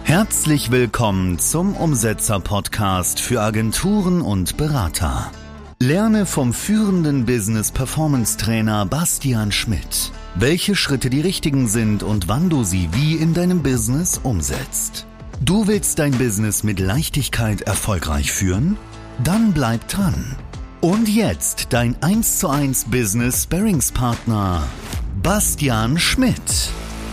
Herzlich willkommen zum Umsetzer-Podcast für Agenturen und Berater. Lerne vom führenden Business-Performance-Trainer Bastian Schmidt, welche Schritte die richtigen sind und wann du sie wie in deinem Business umsetzt. Du willst dein Business mit Leichtigkeit erfolgreich führen? Dann bleib dran. Und jetzt dein 1:1 Business-Sparringspartner Bastian Schmidt.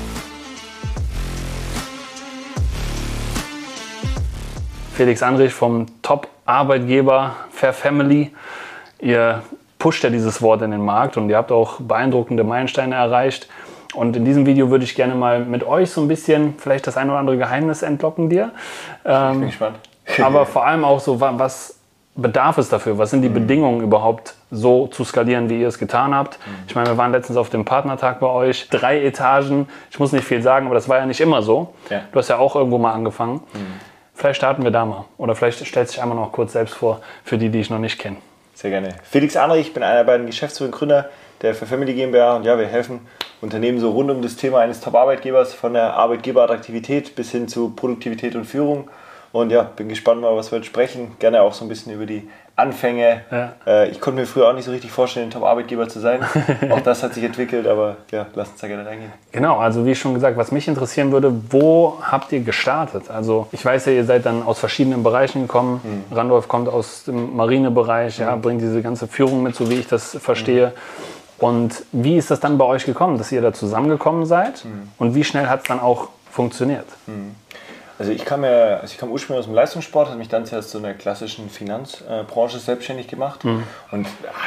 Felix Andrich vom Top-Arbeitgeber Fair Family. Ihr pusht ja dieses Wort in den Markt und ihr habt auch beeindruckende Meilensteine erreicht. Und in diesem Video würde ich gerne mal mit euch so ein bisschen vielleicht das ein oder andere Geheimnis entlocken dir. Ich bin gespannt. Aber vor allem auch so, was bedarf es dafür? Was sind die Bedingungen überhaupt so zu skalieren, wie ihr es getan habt? Ich meine, wir waren letztens auf dem Partnertag bei euch. 3 Etagen. Ich muss nicht viel sagen, aber das war ja nicht immer so. Ja. Du hast ja auch irgendwo mal angefangen. Vielleicht starten wir da mal. Oder vielleicht stellst du dich einmal noch kurz selbst vor, für die ich noch nicht kenne. Sehr gerne. Felix Andrich, ich bin einer der beiden Geschäftsführer und Gründer der Fair Family GmbH. Und ja, wir helfen Unternehmen so rund um das Thema eines Top-Arbeitgebers, von der Arbeitgeberattraktivität bis hin zu Produktivität und Führung. Und ja, bin gespannt mal, was wir heute sprechen. Gerne auch so ein bisschen über die Anfänge. Ja. Ich konnte mir früher auch nicht so richtig vorstellen, ein Top-Arbeitgeber zu sein. Auch das hat sich entwickelt, aber ja, lass uns da gerne reingehen. Genau, also wie schon gesagt, was mich interessieren würde, wo habt ihr gestartet? Also ich weiß ja, ihr seid dann aus verschiedenen Bereichen gekommen. Randolph kommt aus dem Marinebereich, ja, bringt diese ganze Führung mit, so wie ich das verstehe. Und wie ist das dann bei euch gekommen, dass ihr da zusammengekommen seid? Und wie schnell hat es dann auch funktioniert? Also ich kam ursprünglich aus dem Leistungssport, habe mich dann zuerst so in der klassischen Finanzbranche selbstständig gemacht und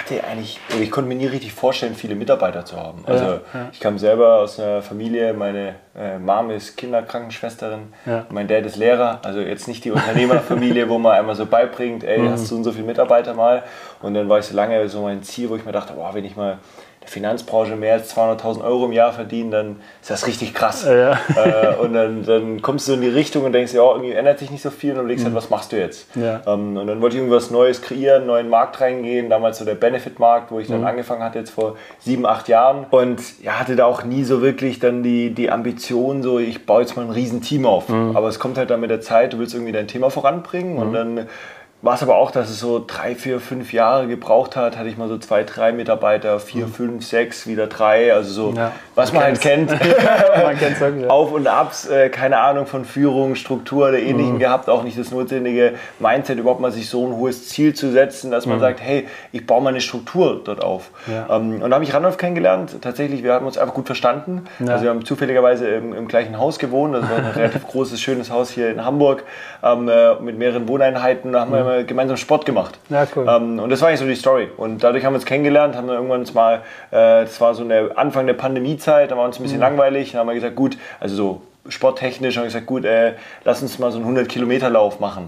ich konnte mir nie richtig vorstellen, viele Mitarbeiter zu haben. Also ich kam selber aus einer Familie, meine Mom ist Kinderkrankenschwesterin, mein Dad ist Lehrer, also jetzt nicht die Unternehmerfamilie, wo man einmal so beibringt, ey, hast du so viele Mitarbeiter mal. Und dann war ich so lange so mein Ziel, wo ich mir dachte, boah, wenn ich mal der Finanzbranche mehr als 200.000 € im Jahr verdienen, dann ist das richtig krass. Ja. Und dann kommst du in die Richtung und denkst, ja, irgendwie ändert sich nicht so viel und dann überlegst halt, was machst du jetzt? Ja. Und dann wollte ich irgendwas Neues kreieren, einen neuen Markt reingehen, damals so der Benefit-Markt, wo ich dann angefangen hatte, jetzt vor 7, 8 Jahren. Und ja, hatte da auch nie so wirklich dann die Ambition, so ich baue jetzt mal ein riesen Team auf. Aber es kommt halt dann mit der Zeit, du willst irgendwie dein Thema voranbringen und dann war es aber auch, dass es so 3, 4, 5 Jahre gebraucht hat. Hatte ich mal so 2, 3 Mitarbeiter, 4, 5, 6, wieder 3. Also so, was man halt kennt. Man kennt's wirklich, ja. Auf und Abs, keine Ahnung von Führung, Struktur oder Ähnlichem gehabt. Auch nicht das notwendige Mindset, überhaupt mal sich so ein hohes Ziel zu setzen, dass man sagt, hey, ich baue mal eine Struktur dort auf. Ja. Und da habe ich Randolph kennengelernt. Tatsächlich, wir haben uns einfach gut verstanden. Ja. Also wir haben zufälligerweise im gleichen Haus gewohnt. Das war ein relativ großes, schönes Haus hier in Hamburg mit mehreren Wohneinheiten. Da haben wir gemeinsam Sport gemacht. Ja, cool. Und das war eigentlich so die Story. Und dadurch haben wir uns kennengelernt, haben wir irgendwann mal, das war so der Anfang der Pandemiezeit, da war uns ein bisschen langweilig, dann haben wir gesagt, gut, also so sporttechnisch, haben wir gesagt, gut, lass uns mal so einen 100-Kilometer-Lauf machen.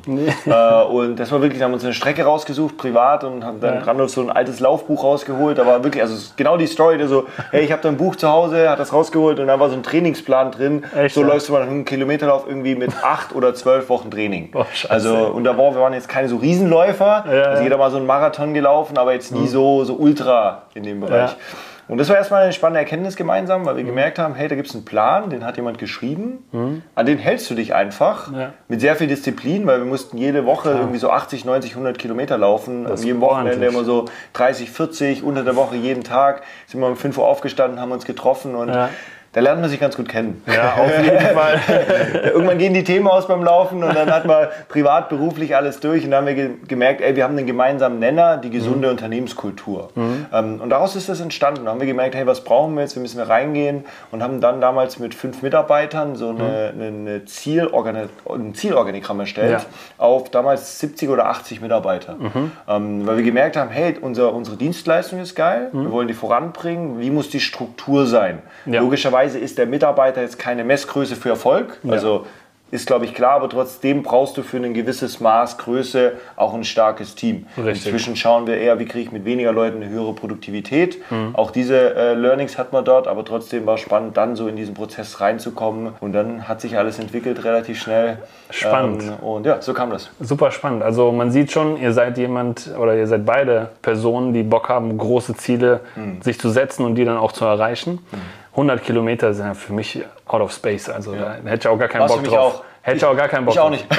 Und das war wirklich, da haben wir uns eine Strecke rausgesucht, privat, und haben dann Randolph so ein altes Laufbuch rausgeholt. Da war wirklich, also genau die Story, der so, hey, ich habe da ein Buch zu Hause, hat das rausgeholt und da war so ein Trainingsplan drin. Echt, so läufst du mal einen Kilometerlauf irgendwie mit 8 oder 12 Wochen Training. Boah, also, und wir waren jetzt keine so Riesenläufer, also jeder mal so einen Marathon gelaufen, aber jetzt nie so ultra in dem Bereich. Ja. Und das war erstmal eine spannende Erkenntnis gemeinsam, weil wir gemerkt haben, hey, da gibt es einen Plan, den hat jemand geschrieben, an den hältst du dich einfach, mit sehr viel Disziplin, weil wir mussten jede Woche irgendwie so 80, 90, 100 Kilometer laufen, an jedem Wochenende immer so 30, 40, unter der Woche jeden Tag, sind wir um 5 Uhr aufgestanden, haben uns getroffen und da lernt man sich ganz gut kennen. Ja, auf jeden Fall. Irgendwann gehen die Themen aus beim Laufen und dann hat man privat, beruflich alles durch und dann haben wir gemerkt, ey, wir haben einen gemeinsamen Nenner, die gesunde Unternehmenskultur. Und daraus ist das entstanden. Da haben wir gemerkt, hey, was brauchen wir jetzt? Wir müssen reingehen und haben dann damals mit 5 Mitarbeitern so ein Zielorganigramm erstellt auf damals 70 oder 80 Mitarbeiter. Weil wir gemerkt haben, hey, unsere Dienstleistung ist geil, wir wollen die voranbringen, wie muss die Struktur sein? Ja. Logischerweise ist der Mitarbeiter jetzt keine Messgröße für Erfolg, also ist, glaube ich, klar, aber trotzdem brauchst du für ein gewisses Maß Größe auch ein starkes Team. Richtig. Inzwischen schauen wir eher, wie kriege ich mit weniger Leuten eine höhere Produktivität. Auch diese Learnings hat man dort, aber trotzdem war es spannend, dann so in diesen Prozess reinzukommen und dann hat sich alles entwickelt relativ schnell. Spannend. Und ja, so kam das. Super spannend. Also man sieht schon, ihr seid ihr seid beide Personen, die Bock haben, große Ziele sich zu setzen und die dann auch zu erreichen. 100 Kilometer sind ja für mich out of space. Also da hätte ich auch gar keinen Bock drauf. Auch. Hätte ich auch gar keinen Bock drauf. Ich auch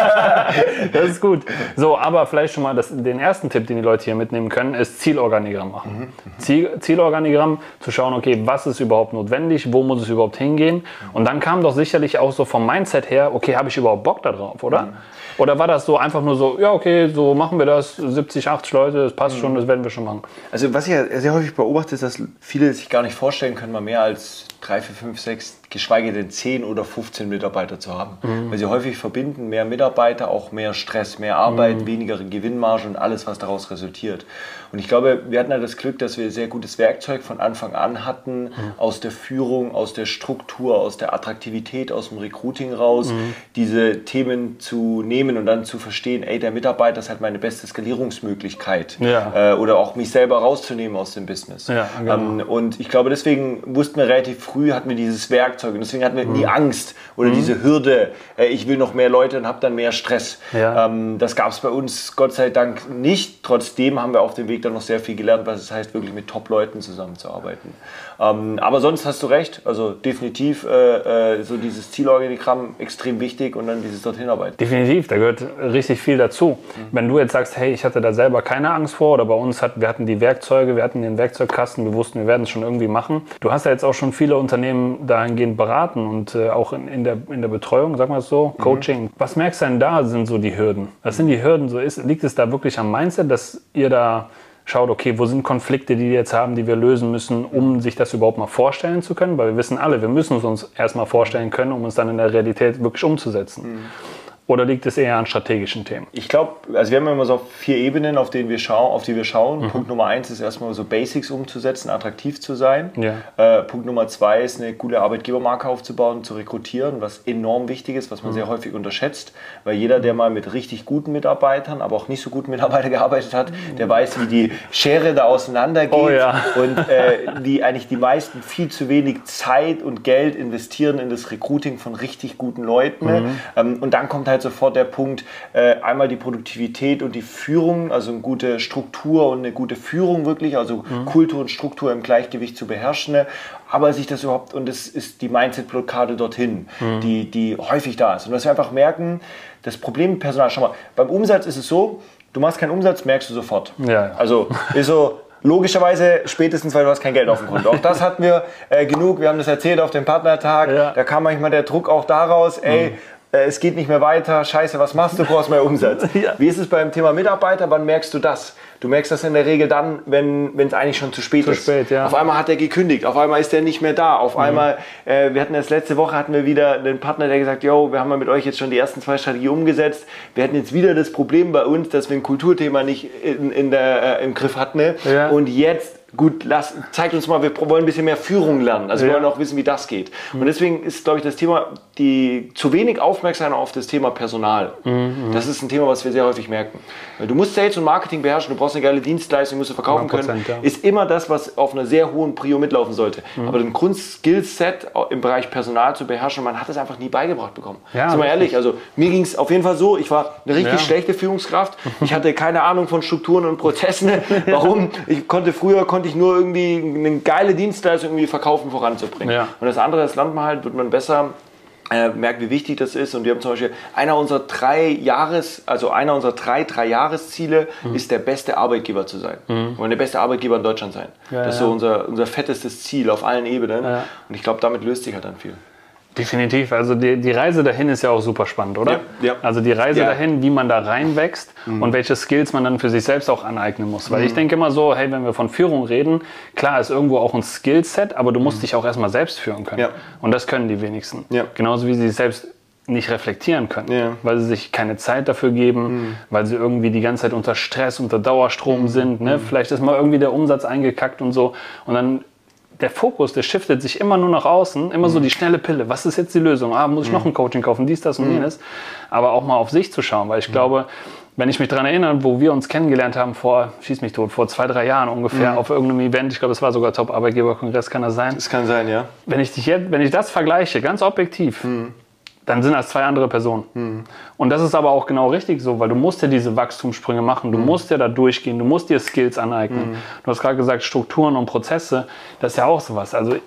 nicht. Das ist gut. So, aber vielleicht schon mal den ersten Tipp, den die Leute hier mitnehmen können, ist Zielorganigramm machen. Zielorganigramm, zu schauen, okay, was ist überhaupt notwendig, wo muss es überhaupt hingehen? Und dann kam doch sicherlich auch so vom Mindset her, okay, habe ich überhaupt Bock da drauf, oder? Oder war das so einfach nur so, ja okay, so machen wir das, 70, 80 Leute, das passt schon, das werden wir schon machen? Also was ich ja sehr häufig beobachte, ist, dass viele sich gar nicht vorstellen können, mal mehr als 3, 4, 5, 6, geschweige denn 10 oder 15 Mitarbeiter zu haben. Weil sie häufig verbinden, mehr Mitarbeiter, auch mehr Stress, mehr Arbeit, weniger Gewinnmarge und alles, was daraus resultiert. Und ich glaube, wir hatten ja das Glück, dass wir sehr gutes Werkzeug von Anfang an hatten, aus der Führung, aus der Struktur, aus der Attraktivität, aus dem Recruiting raus, diese Themen zu nehmen und dann zu verstehen, ey, der Mitarbeiter ist halt meine beste Skalierungsmöglichkeit. Oder auch mich selber rauszunehmen aus dem Business. Ja, genau. Und ich glaube, deswegen wussten wir relativ früh, hatten wir dieses Werkzeug und deswegen hatten wir nie Angst oder diese Hürde, ich will noch mehr Leute und habe dann mehr Stress. Ja. Das gab es bei uns Gott sei Dank nicht. Trotzdem haben wir auf dem Weg dann noch sehr viel gelernt, was es heißt, wirklich mit Top-Leuten zusammenzuarbeiten. Aber sonst hast du recht, also definitiv so dieses Zielorganigramm extrem wichtig und dann dieses Dorthinarbeiten. Definitiv, da gehört richtig viel dazu. Wenn du jetzt sagst, hey, ich hatte da selber keine Angst vor oder bei uns wir hatten die Werkzeuge, wir hatten den Werkzeugkasten, wir wussten, wir werden es schon irgendwie machen. Du hast ja jetzt auch schon viele Unternehmen dahingehend beraten und auch in der Betreuung, sagen wir es so, Coaching. Was merkst du denn da sind so die Hürden? Was sind die Hürden? Liegt es da wirklich am Mindset, dass ihr da schaut, okay, wo sind Konflikte, die wir jetzt haben, die wir lösen müssen, um sich das überhaupt mal vorstellen zu können? Weil wir wissen alle, wir müssen es uns erstmal vorstellen können, um uns dann in der Realität wirklich umzusetzen. Oder liegt es eher an strategischen Themen? Ich glaube, also wir haben immer so 4 Ebenen, auf die wir schauen. Punkt Nummer 1 ist erstmal so Basics umzusetzen, attraktiv zu sein. Ja. Punkt Nummer 2 ist eine coole Arbeitgebermarke aufzubauen, zu rekrutieren, was enorm wichtig ist, was man sehr häufig unterschätzt. Weil jeder, der mal mit richtig guten Mitarbeitern, aber auch nicht so guten Mitarbeitern gearbeitet hat, der weiß, wie die Schere da auseinandergeht. Oh ja. Und die eigentlich die meisten viel zu wenig Zeit und Geld investieren in das Recruiting von richtig guten Leuten. Und dann kommt halt sofort der Punkt, einmal die Produktivität und die Führung, also eine gute Struktur und eine gute Führung wirklich, also Kultur und Struktur im Gleichgewicht zu beherrschen, aber sich das überhaupt, und das ist die Mindset-Blockade dorthin, die häufig da ist. Und dass wir einfach merken, das Problem mit Personal, schau mal, beim Umsatz ist es so, du machst keinen Umsatz, merkst du sofort. Ja. Also ist so, logischerweise spätestens, weil du hast kein Geld auf dem Konto. Auch das hatten wir genug, wir haben das erzählt auf dem Partnertag, da kam manchmal der Druck auch daraus, ey, es geht nicht mehr weiter, scheiße, was machst du, brauchst mehr Umsatz. Ja. Wie ist es beim Thema Mitarbeiter, wann merkst du das? Du merkst das in der Regel dann, wenn es eigentlich schon zu spät ist. Ja. Auf einmal hat er gekündigt, auf einmal ist er nicht mehr da, auf einmal, wir hatten erst letzte Woche, hatten wir wieder einen Partner, der gesagt, yo, wir haben mit euch jetzt schon die ersten 2 Strategien umgesetzt, wir hatten jetzt wieder das Problem bei uns, dass wir ein Kulturthema nicht im Griff hatten und jetzt gut, zeigt uns mal, wir wollen ein bisschen mehr Führung lernen. Also wir wollen auch wissen, wie das geht. Und deswegen ist, glaube ich, das Thema, zu wenig Aufmerksamkeit auf das Thema Personal. Das ist ein Thema, was wir sehr häufig merken. Weil du musst Sales und Marketing beherrschen, du brauchst eine geile Dienstleistung, musst du verkaufen können. Ja. Ist immer das, was auf einer sehr hohen Prio mitlaufen sollte. Aber den Grundskillset im Bereich Personal zu beherrschen, man hat das einfach nie beigebracht bekommen. Ja, sind wir ehrlich, also mir ging es auf jeden Fall so, ich war eine richtig schlechte Führungskraft. Ich hatte keine Ahnung von Strukturen und Prozessen. Warum? Früher konnte ich nur irgendwie eine geile Dienstleistung irgendwie verkaufen, voranzubringen. Ja. Und das andere, das lernt man halt, wird man besser, merkt, wie wichtig das ist. Und wir haben zum Beispiel einer unserer 3 Jahresziele ist, der beste Arbeitgeber zu sein. Wir wollen der beste Arbeitgeber in Deutschland sein. Ja, das ist so unser fettestes Ziel auf allen Ebenen. Ja. Und ich glaube, damit löst sich halt dann viel. Definitiv. Also die Reise dahin ist ja auch super spannend, oder? Ja. Also die Reise dahin, wie man da reinwächst und welche Skills man dann für sich selbst auch aneignen muss. Weil ich denke immer so, hey, wenn wir von Führung reden, klar ist irgendwo auch ein Skillset, aber du musst dich auch erstmal selbst führen können. Ja. Und das können die wenigsten. Ja. Genauso wie sie sich selbst nicht reflektieren können, weil sie sich keine Zeit dafür geben, weil sie irgendwie die ganze Zeit unter Stress, unter Dauerstrom sind. Ne? Vielleicht ist mal irgendwie der Umsatz eingekackt und so. Und dann der Fokus, der shiftet sich immer nur nach außen, immer so die schnelle Pille. Was ist jetzt die Lösung? Muss ich noch ein Coaching kaufen, dies, das und jenes. Aber auch mal auf sich zu schauen, weil ich glaube, wenn ich mich daran erinnere, wo wir uns kennengelernt haben, vor 2, 3 Jahren ungefähr, auf irgendeinem Event, ich glaube, es war sogar Top-Arbeitgeber-Kongress, kann das sein? Das kann sein, ja. Wenn ich das vergleiche, ganz objektiv, dann sind das 2 andere Personen. Und das ist aber auch genau richtig so, weil du musst ja diese Wachstumssprünge machen, du musst ja da durchgehen, du musst dir Skills aneignen. Du hast gerade gesagt, Strukturen und Prozesse, das ist ja auch sowas. Also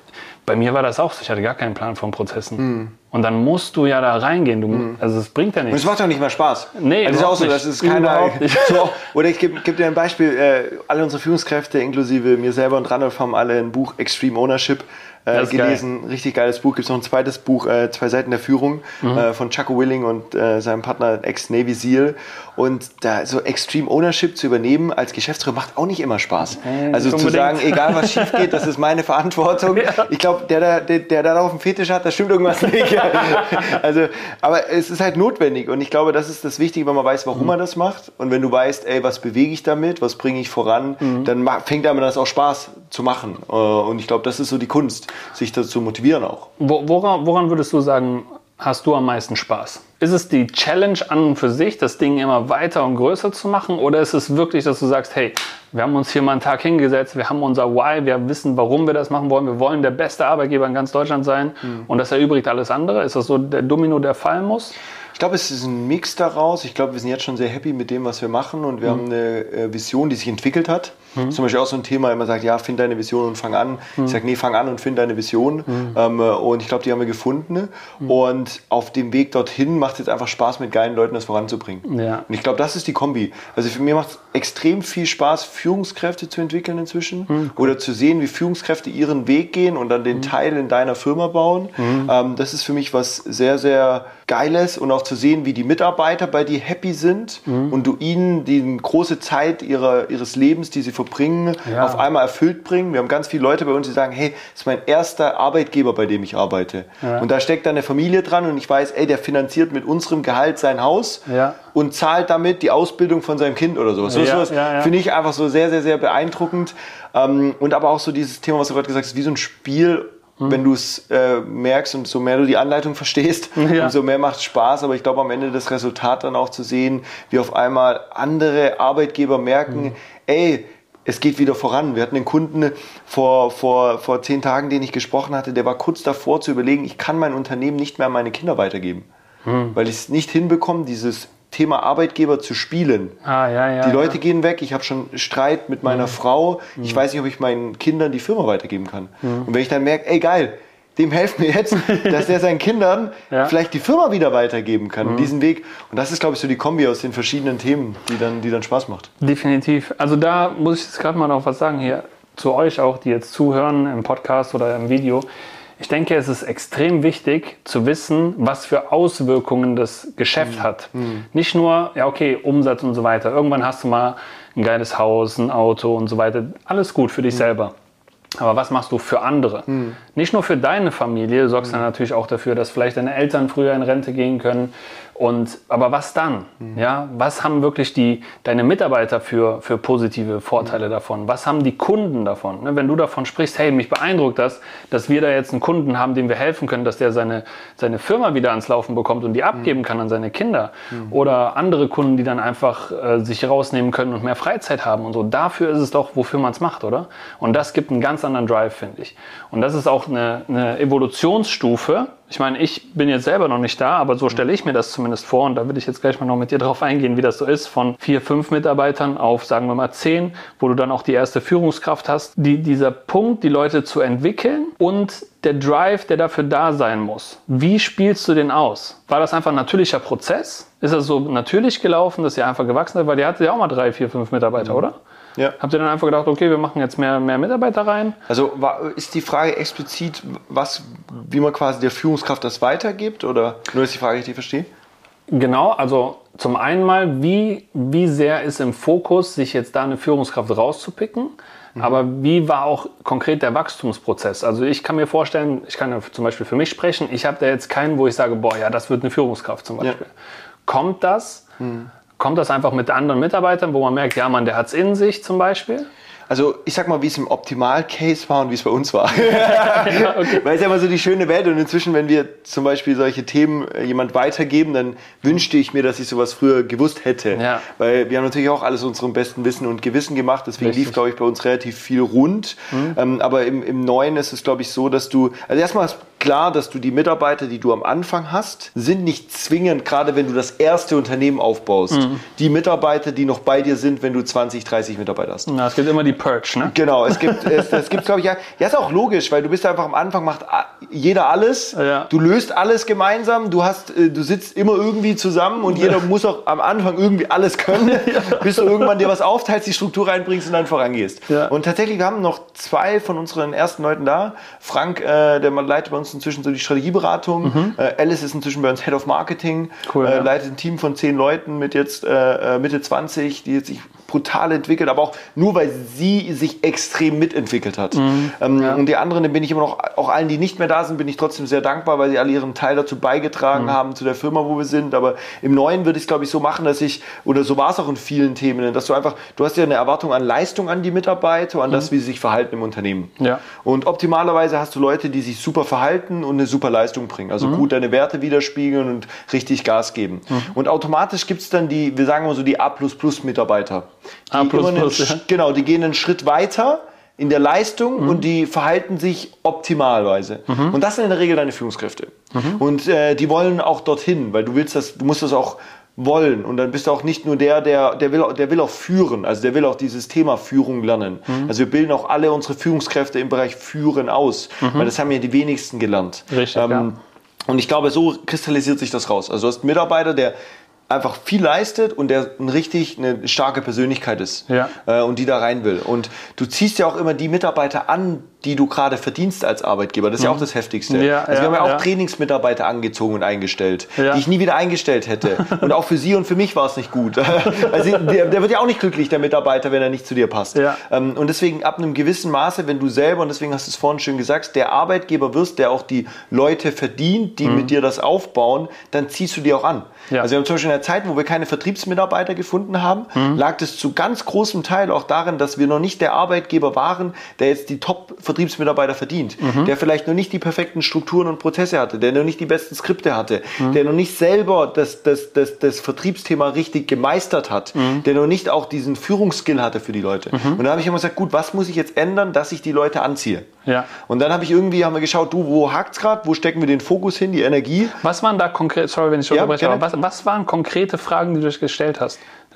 Bei mir war das auch so. Ich hatte gar keinen Plan von Prozessen. Und dann musst du ja da reingehen. Also es bringt ja nichts. Und es macht doch nicht mal Spaß. Nee, also ist auch so, das ist keiner. So, oder ich gebe dir ein Beispiel. Alle unsere Führungskräfte, inklusive mir selber und Randolph, haben alle ein Buch Extreme Ownership gelesen. Geil. Richtig geiles Buch. Gibt es noch ein zweites Buch, 2 Seiten der Führung, von Jocko Willing und seinem Partner Ex-Navy SEAL. Und da so Extreme Ownership zu übernehmen als Geschäftsführer macht auch nicht immer Spaß. Also zu sagen, egal was schief geht, das ist meine Verantwortung. Ja. Ich glaube, der da auf dem Fetisch hat, da stimmt irgendwas nicht. Also, aber es ist halt notwendig. Und ich glaube, das ist das Wichtige, wenn man weiß, warum man das macht. Und wenn du weißt, was bewege ich damit, was bringe ich voran, dann fängt einem das auch Spaß zu machen. Und ich glaube, das ist so die Kunst, sich dazu motivieren auch. Woran würdest du sagen, hast du am meisten Spaß? Ist es die Challenge an und für sich, das Ding immer weiter und größer zu machen? Oder ist es wirklich, dass du sagst, hey, wir haben uns hier mal einen Tag hingesetzt, wir haben unser Why, wir wissen, warum wir das machen wollen, wir wollen der beste Arbeitgeber in ganz Deutschland sein und das erübrigt alles andere? Ist das so der Domino, der fallen muss? Ich glaube, es ist ein Mix daraus. Ich glaube, wir sind jetzt schon sehr happy mit dem, was wir machen und wir haben eine Vision, die sich entwickelt hat. Zum Beispiel auch so ein Thema, wenn man sagt, ja, find deine Vision und fang an. Ich sage, nee, fang an und find deine Vision. Und ich glaube, die haben wir gefunden. Und auf dem Weg dorthin macht es jetzt einfach Spaß, mit geilen Leuten das voranzubringen. Ja. Und ich glaube, das ist die Kombi. Also für mich macht es extrem viel Spaß, Führungskräfte zu entwickeln inzwischen. Oder zu sehen, wie Führungskräfte ihren Weg gehen und dann den Teil in deiner Firma bauen. Das ist für mich was sehr, sehr Geiles. Und auch zu sehen, wie die Mitarbeiter bei dir happy sind und du ihnen die große Zeit ihres Lebens, die sie verbringen, auf einmal erfüllt bringen. Wir haben ganz viele Leute bei uns, die sagen, hey, das ist mein erster Arbeitgeber, bei dem ich arbeite. Ja. Und da steckt dann eine Familie dran und ich weiß, der finanziert mit unserem Gehalt sein Haus und zahlt damit die Ausbildung von seinem Kind oder sowas. Finde ich einfach so sehr, sehr, sehr beeindruckend. Und aber auch so dieses Thema, was du gerade gesagt hast, wie so ein Spiel, wenn du es merkst und so mehr du die Anleitung verstehst, umso mehr macht es Spaß. Aber ich glaube, am Ende das Resultat dann auch zu sehen, wie auf einmal andere Arbeitgeber merken, es geht wieder voran. Wir hatten einen Kunden vor 10 Tagen, den ich gesprochen hatte, der war kurz davor zu überlegen, ich kann mein Unternehmen nicht mehr an meine Kinder weitergeben, weil ich es nicht hinbekomme, dieses Thema Arbeitgeber zu spielen. Die Leute gehen weg, ich habe schon Streit mit meiner Frau, ich weiß nicht, ob ich meinen Kindern die Firma weitergeben kann. Und wenn ich dann merke, geil, dem helfen wir jetzt, dass der seinen Kindern vielleicht die Firma wieder weitergeben kann, und diesen Weg. Und das ist, glaube ich, so die Kombi aus den verschiedenen Themen, die dann Spaß macht. Definitiv. Also da muss ich jetzt gerade mal noch was sagen hier zu euch auch, die jetzt zuhören im Podcast oder im Video. Ich denke, es ist extrem wichtig zu wissen, was für Auswirkungen das Geschäft hat. Nicht nur, Umsatz und so weiter. Irgendwann hast du mal ein geiles Haus, ein Auto und so weiter. Alles gut für dich selber. Aber was machst du für andere? Nicht nur für deine Familie, du sorgst dann natürlich auch dafür, dass vielleicht deine Eltern früher in Rente gehen können. Aber was dann? Ja, was haben wirklich deine Mitarbeiter für positive Vorteile davon? Was haben die Kunden davon? Ne, wenn du davon sprichst, hey, mich beeindruckt das, dass wir da jetzt einen Kunden haben, dem wir helfen können, dass der seine Firma wieder ans Laufen bekommt und die abgeben kann an seine Kinder. Oder andere Kunden, die dann einfach sich rausnehmen können und mehr Freizeit haben und so. Dafür ist es doch, wofür man es macht, oder? Und das gibt einen ganz anderen Drive, finde ich. Und das ist auch eine Evolutionsstufe. Ich meine, ich bin jetzt selber noch nicht da, aber so stelle ich mir das zumindest vor. Und da will ich jetzt gleich mal noch mit dir drauf eingehen, wie das so ist. Von 4, 5 Mitarbeitern auf, sagen wir mal, 10, wo du dann auch die erste Führungskraft hast. Dieser Punkt, die Leute zu entwickeln und der Drive, der dafür da sein muss. Wie spielst du den aus? War das einfach ein natürlicher Prozess? Ist das so natürlich gelaufen, dass ihr einfach gewachsen seid? Weil ihr hattet ja auch mal 3, 4, 5 Mitarbeiter, oder? Ja. Habt ihr dann einfach gedacht, okay, wir machen jetzt mehr Mitarbeiter rein? Also ist die Frage explizit, wie man quasi der Führungskraft das weitergibt? Oder nur ist die Frage, die ich verstehe? Genau, also zum einen mal, wie sehr ist im Fokus, sich jetzt da eine Führungskraft rauszupicken? Aber wie war auch konkret der Wachstumsprozess? Also ich kann mir vorstellen, ich kann ja zum Beispiel für mich sprechen, ich habe da jetzt keinen, wo ich sage, das wird eine Führungskraft zum Beispiel. Ja. Kommt das einfach mit anderen Mitarbeitern, wo man merkt, der hat es in sich zum Beispiel? Also ich sag mal, wie es im Optimal-Case war und wie es bei uns war. Okay. Weil es ja immer so die schöne Welt, und inzwischen, wenn wir zum Beispiel solche Themen jemand weitergeben, dann wünschte ich mir, dass ich sowas früher gewusst hätte. Ja. Weil wir haben natürlich auch alles unserem besten Wissen und Gewissen gemacht, deswegen lief, glaube ich, bei uns relativ viel rund. Aber im Neuen ist es, glaube ich, so, dass du, also erstmal klar, dass du die Mitarbeiter, die du am Anfang hast, sind nicht zwingend, gerade wenn du das erste Unternehmen aufbaust, die Mitarbeiter, die noch bei dir sind, wenn du 20, 30 Mitarbeiter hast. Ja, es gibt immer die Purge, ne? Genau, es gibt glaube ich, ja, ist auch logisch, weil du bist einfach am Anfang, macht jeder alles, du löst alles gemeinsam, du sitzt immer irgendwie zusammen und jeder muss auch am Anfang irgendwie alles können, bis du irgendwann dir was aufteilst, die Struktur reinbringst und dann vorangehst. Ja. Und tatsächlich, wir haben noch 2 von unseren ersten Leuten da. Frank, der leitet bei uns inzwischen so die Strategieberatung. Alice ist inzwischen bei uns Head of Marketing, leitet ein Team von 10 Leuten mit jetzt Mitte 20, die jetzt sich brutal entwickelt, aber auch nur, weil sie sich extrem mitentwickelt hat. Und die anderen, dann bin ich immer noch, auch allen, die nicht mehr da sind, bin ich trotzdem sehr dankbar, weil sie alle ihren Teil dazu beigetragen haben, zu der Firma, wo wir sind. Aber im Neuen würde ich es, glaube ich, so machen, dass oder so war es auch in vielen Themen, dass du hast ja eine Erwartung an Leistung an die Mitarbeiter, an das, wie sie sich verhalten im Unternehmen. Ja. Und optimalerweise hast du Leute, die sich super verhalten und eine super Leistung bringen. Also gut deine Werte widerspiegeln und richtig Gas geben. Und automatisch gibt es dann wir sagen mal so die A++-Mitarbeiter. Genau, die gehen einen Schritt weiter in der Leistung und die verhalten sich optimalweise. Und das sind in der Regel deine Führungskräfte. Und die wollen auch dorthin, weil du musst das auch wollen. Und dann bist du auch nicht nur der will auch führen. Also der will auch dieses Thema Führung lernen. Also wir bilden auch alle unsere Führungskräfte im Bereich Führen aus. Weil das haben ja die wenigsten gelernt. Richtig, ja. Und ich glaube, so kristallisiert sich das raus. Also du hast einen Mitarbeiter, der einfach viel leistet und der eine starke Persönlichkeit ist und die da rein will. Und du ziehst ja auch immer die Mitarbeiter an, die du gerade verdienst als Arbeitgeber. Das ist ja auch das Heftigste. Wir haben ja auch Trainingsmitarbeiter angezogen und eingestellt, die ich nie wieder eingestellt hätte. Und auch für sie und für mich war es nicht gut. Also der wird ja auch nicht glücklich, der Mitarbeiter, wenn er nicht zu dir passt. Ja. Und deswegen ab einem gewissen Maße, wenn du selber, und deswegen hast du es vorhin schön gesagt, der Arbeitgeber wirst, der auch die Leute verdient, die mit dir das aufbauen, dann ziehst du die auch an. Ja. Also wir haben zum Beispiel in der Zeit, wo wir keine Vertriebsmitarbeiter gefunden haben, lag das zu ganz großem Teil auch darin, dass wir noch nicht der Arbeitgeber waren, der jetzt die Top-Vertriebsmitarbeiter verdient. Der vielleicht noch nicht die perfekten Strukturen und Prozesse hatte, der noch nicht die besten Skripte hatte, der noch nicht selber das Vertriebsthema richtig gemeistert hat, der noch nicht auch diesen Führungsskill hatte für die Leute. Und da habe ich immer gesagt, gut, was muss ich jetzt ändern, dass ich die Leute anziehe? Ja. Und dann haben wir geschaut, wo hakt's gerade, wo stecken wir den Fokus hin, die Energie? Was waren da konkret, sorry, wenn ich unterbreche, aber was waren konkrete Fragen, die du dir gestellt hast?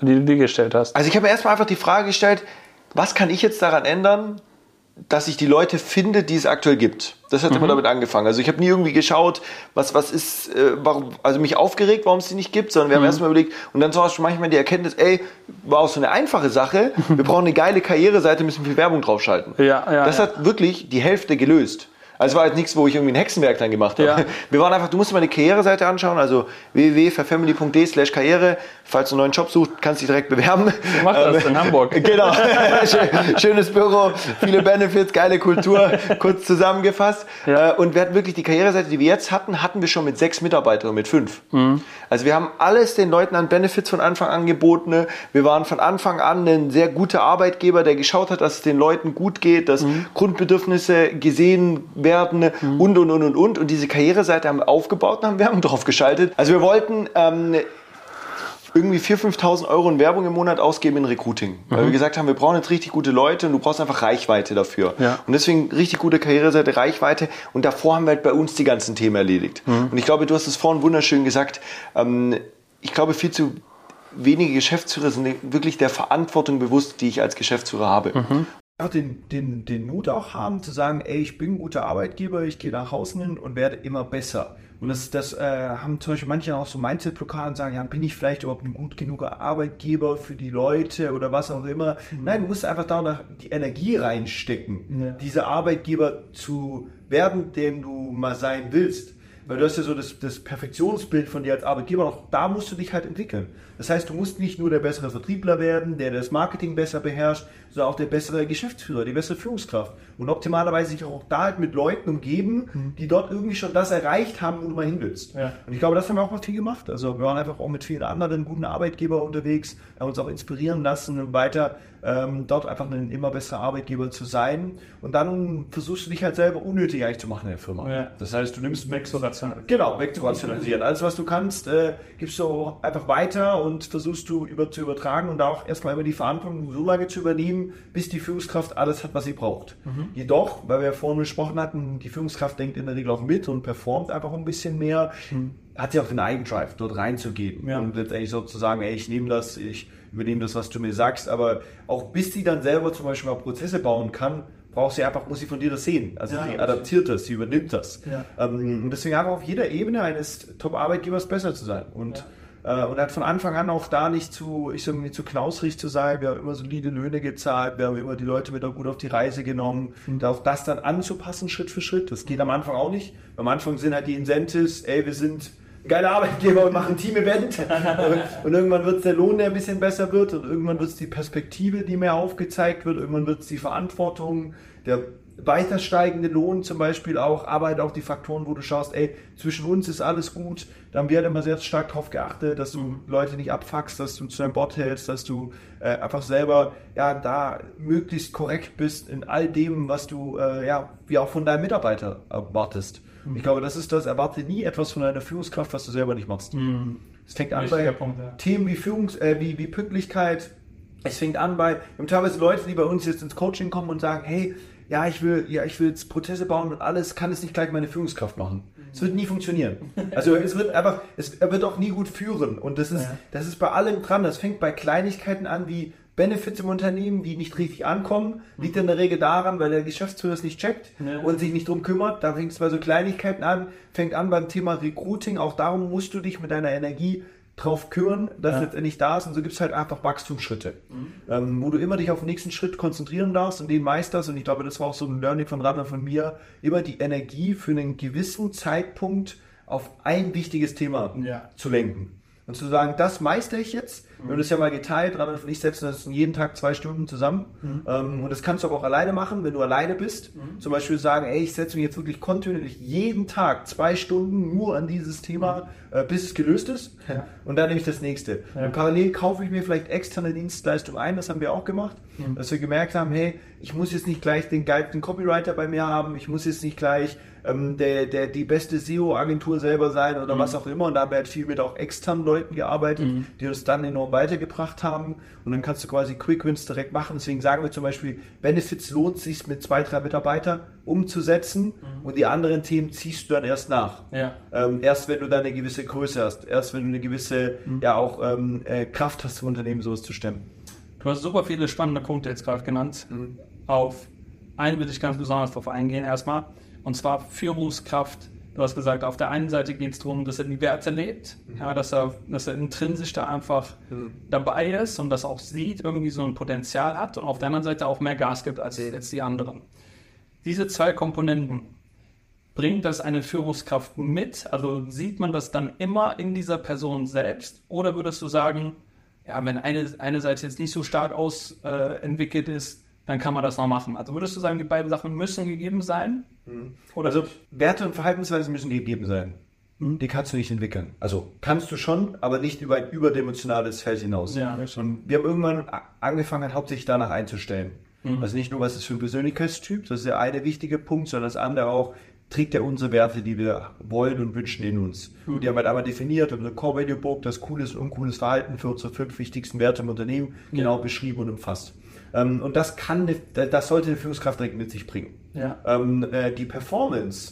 Also ich habe mir erstmal einfach die Frage gestellt, was kann ich jetzt daran ändern, dass ich die Leute finde, die es aktuell gibt. Das hat immer damit angefangen. Also ich habe nie irgendwie geschaut, was ist, also mich aufgeregt, warum es die nicht gibt, sondern wir haben erstmal überlegt, und dann war es schon manchmal die Erkenntnis, war auch so eine einfache Sache, wir brauchen eine geile Karriereseite, müssen viel Werbung draufschalten. Das hat wirklich die Hälfte gelöst. Also es war jetzt nichts, wo ich irgendwie ein Hexenwerk dann gemacht habe. Ja. Wir waren einfach, du musst mal eine Karriereseite anschauen, also www.verfamily.de/Karriere. Falls du einen neuen Job suchst, kannst du dich direkt bewerben. Du machst das in Hamburg. Genau. Schönes Büro, viele Benefits, geile Kultur, kurz zusammengefasst. Ja. Und wir hatten wirklich die Karriereseite, die wir jetzt hatten wir schon mit 6 Mitarbeitern und mit 5. Also wir haben alles den Leuten an Benefits von Anfang an geboten. Wir waren von Anfang an ein sehr guter Arbeitgeber, der geschaut hat, dass es den Leuten gut geht, dass Grundbedürfnisse gesehen werden und. Und diese Karriereseite haben wir aufgebaut und haben Werbung drauf geschaltet. Also wir wollten irgendwie 4.000, 5.000 Euro in Werbung im Monat ausgeben in Recruiting. Weil wir gesagt haben, wir brauchen jetzt richtig gute Leute und du brauchst einfach Reichweite dafür. Ja. Und deswegen richtig gute Karriereseite, Reichweite. Und davor haben wir halt bei uns die ganzen Themen erledigt. Und ich glaube, du hast es vorhin wunderschön gesagt, ich glaube, viel zu wenige Geschäftsführer sind wirklich der Verantwortung bewusst, die ich als Geschäftsführer habe. Auch den Mut auch haben, zu sagen, ich bin ein guter Arbeitgeber, ich gehe nach außen hin und werde immer besser. Und das haben zum Beispiel manche auch so Mindset-Blockaden und sagen, ja, bin ich vielleicht überhaupt ein gut genuger Arbeitgeber für die Leute oder was auch immer. Nein, du musst einfach da die Energie reinstecken, dieser Arbeitgeber zu werden, dem du mal sein willst. Weil du hast ja so das Perfektionsbild von dir als Arbeitgeber, auch da musst du dich halt entwickeln. Das heißt, du musst nicht nur der bessere Vertriebler werden, der das Marketing besser beherrscht, sondern auch der bessere Geschäftsführer, die bessere Führungskraft. Und optimalerweise sich auch da halt mit Leuten umgeben, die dort irgendwie schon das erreicht haben, wo du mal hin willst. Ja. Und ich glaube, das haben wir auch mal viel gemacht. Also wir waren einfach auch mit vielen anderen guten Arbeitgebern unterwegs, haben uns auch inspirieren lassen und weiter dort einfach ein immer besserer Arbeitgeber zu sein. Und dann versuchst du dich halt selber unnötig eigentlich zu machen in der Firma. Ja. Das heißt, du nimmst weg so eine wegzurationalisieren. Genau, wegzurationalisieren. Alles, was du kannst, gibst du einfach weiter und versuchst du zu übertragen und auch erstmal immer die Verantwortung so lange zu übernehmen, bis die Führungskraft alles hat, was sie braucht. Jedoch, weil wir ja vorhin besprochen hatten, die Führungskraft denkt in der Regel auch mit und performt einfach ein bisschen mehr, hat sie auch den Eigendrive, dort reinzugehen und letztendlich sozusagen, ey, ich übernehme das, was du mir sagst, aber auch bis sie dann selber zum Beispiel mal Prozesse bauen kann, muss sie von dir das sehen. Also sie adaptiert das, sie übernimmt das. Und deswegen hat auch auf jeder Ebene eines Top-Arbeitgebers besser zu sein. Und hat von Anfang an auch da nicht zu knausrig zu sein. Wir haben immer solide Löhne gezahlt, wir haben immer die Leute mit gut auf die Reise genommen. Und auch das dann anzupassen, Schritt für Schritt. Das geht am Anfang auch nicht. Am Anfang sind halt die Incentives, ey, wir sind geile Arbeitgeber und machen ein Team-Event. Und irgendwann wird es der Lohn, der ein bisschen besser wird. Und irgendwann wird es die Perspektive, die mehr aufgezeigt wird. Irgendwann wird es die Verantwortung, der weiter steigende Lohn zum Beispiel auch, aber auch die Faktoren, wo du schaust, ey, zwischen uns ist alles gut. Da haben wir halt immer sehr stark darauf geachtet, dass du Leute nicht abfuckst, dass du zu deinem Bord hältst, dass du einfach selber da möglichst korrekt bist in all dem, was du wie auch von deinem Mitarbeiter erwartest. Ich glaube, erwarte nie etwas von einer Führungskraft, was du selber nicht machst. Es fängt an bei Themen wie Pünktlichkeit. Es fängt an wir haben teilweise Leute, die bei uns jetzt ins Coaching kommen und sagen, hey, ich will jetzt Prozesse bauen und alles, kann es nicht gleich meine Führungskraft machen. Es wird nie funktionieren. Also er wird auch nie gut führen. Und das ist bei allem dran. Das fängt bei Kleinigkeiten an, wie Benefits im Unternehmen, die nicht richtig ankommen, liegt in der Regel daran, weil der Geschäftsführer es nicht checkt und sich nicht drum kümmert. Da fängt es bei so Kleinigkeiten an, fängt an beim Thema Recruiting. Auch darum musst du dich mit deiner Energie drauf kümmern, dass letztendlich da ist. Und so gibt es halt einfach Wachstumsschritte, wo du immer dich auf den nächsten Schritt konzentrieren darfst und den meisterst. Und ich glaube, das war auch so ein Learning von Radner von mir, immer die Energie für einen gewissen Zeitpunkt auf ein wichtiges Thema zu lenken. Und zu sagen, das meistere ich jetzt. Wir haben das ja mal geteilt, Radner und ich setzen das jeden Tag 2 Stunden zusammen. Und das kannst du aber auch alleine machen, wenn du alleine bist. Zum Beispiel sagen, ey, ich setze mich jetzt wirklich kontinuierlich jeden Tag 2 Stunden nur an dieses Thema, bis es gelöst ist. Und dann nehme ich das nächste. Und parallel kaufe ich mir vielleicht externe Dienstleistungen ein, das haben wir auch gemacht. Dass wir gemerkt haben, hey, ich muss jetzt nicht gleich den geilsten Copywriter bei mir haben, ich muss jetzt nicht gleich die beste SEO-Agentur selber sein oder was auch immer. Und da haben wir halt viel mit auch externen Leuten gearbeitet, die uns dann enorm weitergebracht haben. Und dann kannst du quasi Quick Wins direkt machen. Deswegen sagen wir zum Beispiel, Benefits lohnt sich mit 2, 3 Mitarbeitern umzusetzen und die anderen Themen ziehst du dann erst nach. Erst wenn du dann eine gewisse Größe hast, erst wenn du eine gewisse Kraft hast, im Unternehmen sowas zu stemmen. Du hast super viele spannende Punkte jetzt gerade genannt. Auf einen will ich ganz besonders drauf eingehen erstmal. Und zwar Führungskraft. Du hast gesagt, auf der einen Seite geht es darum, dass er die Werte lebt, dass er intrinsisch da einfach dabei ist und das auch sieht, irgendwie so ein Potenzial hat und auf der anderen Seite auch mehr Gas gibt als jetzt die anderen. Diese 2 Komponenten, bringt das eine Führungskraft mit? Also sieht man das dann immer in dieser Person selbst? Oder würdest du sagen, wenn eine Seite jetzt nicht so stark entwickelt ist, dann kann man das noch machen. Also würdest du sagen, die beiden Sachen müssen gegeben sein? Oder also Werte und Verhaltensweisen müssen gegeben sein. Die kannst du nicht entwickeln. Also kannst du schon, aber nicht über ein überdimensionales Feld hinaus. Und wir haben irgendwann angefangen, hauptsächlich danach einzustellen. Also nicht nur, was ist für ein Persönlichkeitstyp, das ist der eine wichtige Punkt, sondern das andere auch, trägt er unsere Werte, die wir wollen und wünschen in uns. Und die haben wir einmal definiert, haben eine Core Value Book, das cooles und uncooles Verhalten für unsere 5 wichtigsten Werte im Unternehmen genau beschrieben und umfasst. Und das sollte eine Führungskraft direkt mit sich bringen. Die Performance,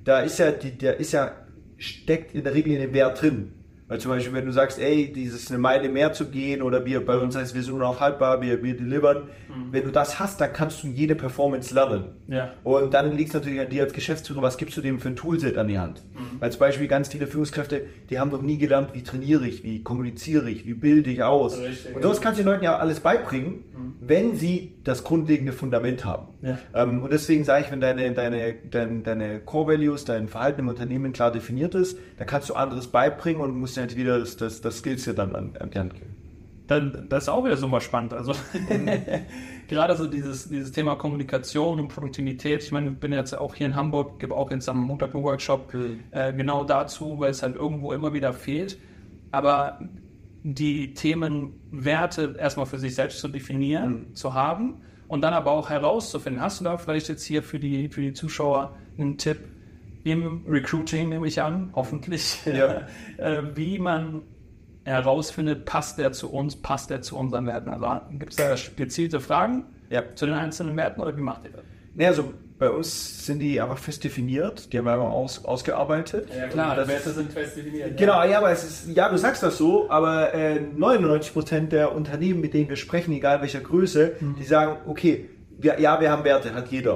steckt in der Regel in dem Wert drin. Weil zum Beispiel, wenn du sagst, ey, eine Meile mehr zu gehen oder bei uns heißt, wir sind nur noch haltbar, wir delivern. Wenn du das hast, dann kannst du jede Performance lernen. Und dann liegt es natürlich an dir als Geschäftsführer, was gibst du dem für ein Toolset an die Hand? Als Beispiel ganz viele Führungskräfte, die haben noch nie gelernt, wie trainiere ich, wie kommuniziere ich, wie bilde ich aus. Und sowas kannst du den Leuten ja alles beibringen, wenn sie das grundlegende Fundament haben. Und deswegen sage ich, wenn deine Core Values, dein Verhalten im Unternehmen klar definiert ist, dann kannst du anderes beibringen und musst halt wieder das Skillset dann an die Hand geben. Das ist auch wieder super spannend. Also gerade so dieses Thema Kommunikation und Produktivität. Ich meine, ich bin jetzt auch hier in Hamburg, gebe auch jetzt am Montag einen Workshop genau dazu, weil es halt irgendwo immer wieder fehlt. Aber die Themen, Werte erstmal für sich selbst zu definieren, zu haben und dann aber auch herauszufinden. Hast du da vielleicht jetzt hier für die Zuschauer einen Tipp, im Recruiting, nehme ich an, hoffentlich, Ja. wie man herausfindet, passt der zu uns, passt der zu unseren Werten. Also gibt es da spezielte Fragen zu den einzelnen Werten oder wie macht ihr das? Ne, also bei uns sind die einfach fest definiert, die haben wir einfach ausgearbeitet. Ja klar, das Werte sind fest definiert. Genau, ja, aber du sagst das so, aber 99% der Unternehmen, mit denen wir sprechen, egal welcher Größe, die sagen, okay, wir haben Werte, hat jeder.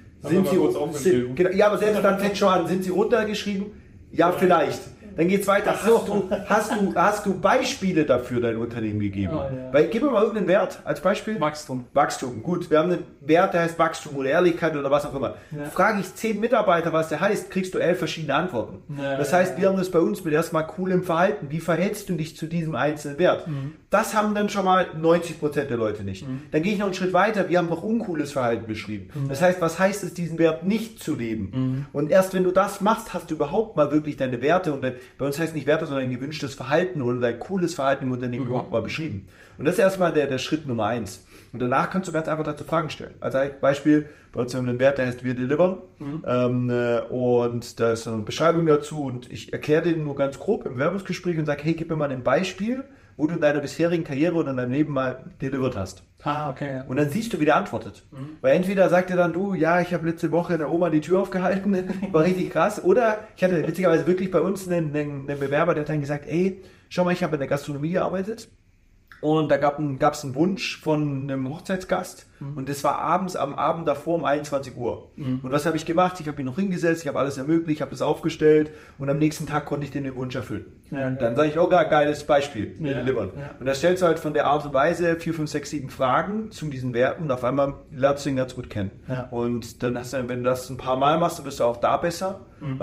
Genau, ja, aber selbst dann fängt schon an, sind sie runtergeschrieben? Ja, vielleicht. Dann geht's weiter. Hast du Beispiele dafür dein Unternehmen gegeben? Oh, ja. Weil, gib mir mal irgendeinen Wert als Beispiel. Wachstum. Wachstum, gut. Wir haben einen Wert, der heißt Wachstum oder Ehrlichkeit oder was auch immer. Ja. Frage ich 10 Mitarbeiter, was der heißt, kriegst du 11 verschiedene Antworten. Ja, das heißt, wir haben das bei uns mit erstmal coolem Verhalten. Wie verhältst du dich zu diesem einzelnen Wert? Das haben dann schon mal 90% der Leute nicht. Dann gehe ich noch einen Schritt weiter. Wir haben noch uncooles Verhalten beschrieben. Das heißt, was heißt es, diesen Wert nicht zu leben? Und erst wenn du das machst, hast du überhaupt mal wirklich deine Werte. Und bei uns heißt nicht Werte, sondern ein gewünschtes Verhalten oder dein cooles Verhalten im Unternehmen überhaupt mal beschrieben. Und das ist erstmal der Schritt Nummer 1. Und danach kannst du ganz einfach dazu Fragen stellen. Also Beispiel, bei uns haben wir einen Wert, der heißt wir delivern. Und da ist eine Beschreibung dazu und ich erkläre den nur ganz grob im Werbungsgespräch und sage, hey, gib mir mal ein Beispiel, wo du in deiner bisherigen Karriere oder in deinem Leben mal delivered hast. Okay. Ja. Und dann siehst du, wie der antwortet. Weil entweder sagt er dann, du, ja, ich habe letzte Woche der Oma die Tür aufgehalten, war richtig krass. Oder ich hatte witzigerweise wirklich bei uns einen Bewerber, der hat dann gesagt, ey, schau mal, ich habe in der Gastronomie gearbeitet. Und da gab es einen Wunsch von einem Hochzeitsgast und das war abends, am Abend davor um 21 Uhr. Und was habe ich gemacht? Ich habe ihn noch hingesetzt, ich habe alles ermöglicht, habe das aufgestellt und am nächsten Tag konnte ich den Wunsch erfüllen. Ja, und dann sage ich, oh, geiles Beispiel, Ja, delivern. ja. Und da stellst du halt von der Art und Weise 4, 5, 6, 7 Fragen zu diesen Werten und auf einmal lernst du ihn ganz gut kennen. Ja. Und dann hast du, wenn du das ein paar Mal machst, dann bist du auch da besser.